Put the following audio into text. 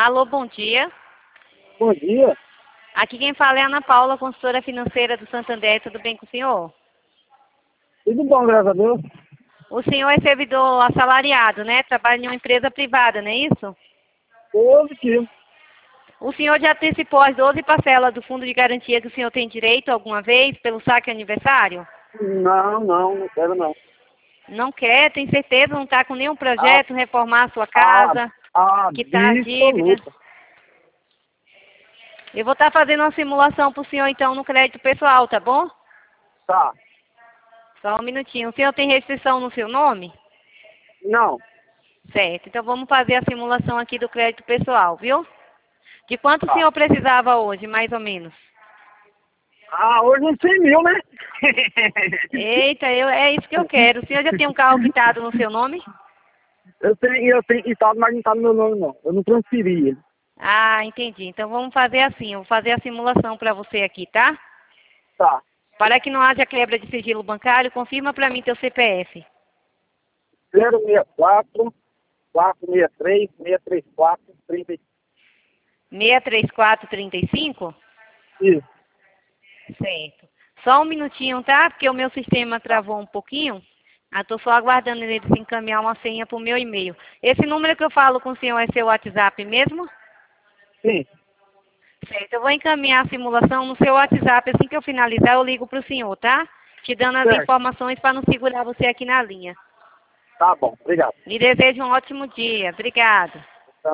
Alô, bom dia. Bom dia. Aqui quem fala é a Ana Paula, consultora financeira do Santander. Tudo bem com o senhor? Tudo bom, graças a Deus. O senhor é servidor assalariado, né? Trabalha em uma empresa privada, não é isso? Positivo. O senhor já antecipou as 12 parcelas do fundo de garantia que o senhor tem direito alguma vez pelo saque aniversário? Não quero não. Não quer? Tem certeza? Não está com nenhum Ah, projeto, reformar a sua casa, quitar a dívida? Absoluta. Eu vou estar fazendo uma simulação para o senhor, então, no crédito pessoal, tá bom? Tá. Só um minutinho. O senhor tem restrição no seu nome? Não. Certo. Então, vamos fazer a simulação aqui do crédito pessoal, viu? De quanto o Tá. senhor precisava hoje, mais ou menos? Hoje uns 100 mil, né? Eita, é isso que eu quero. O senhor já tem um carro quitado no seu nome? eu tenho quitado, mas não tá no meu nome, não. Eu não transferi ele. Ah, entendi. Então, vamos fazer assim. Eu vou fazer a simulação para você aqui, tá? Tá. Para que não haja quebra de sigilo bancário, confirma para mim teu CPF. 064 463 634 30. 63435? Isso. Certo. Só um minutinho, tá? Porque o meu sistema Tá. travou um pouquinho. Estou só aguardando eles encaminhar uma senha para o meu e-mail. Esse número que eu falo com o senhor é seu WhatsApp mesmo? Sim. Certo. Eu vou encaminhar a simulação no seu WhatsApp. Assim que eu finalizar, eu ligo para o senhor, tá? Te dando as Certo. informações para não segurar você aqui na linha. Tá bom. Obrigado. Me desejo um ótimo dia. Obrigada.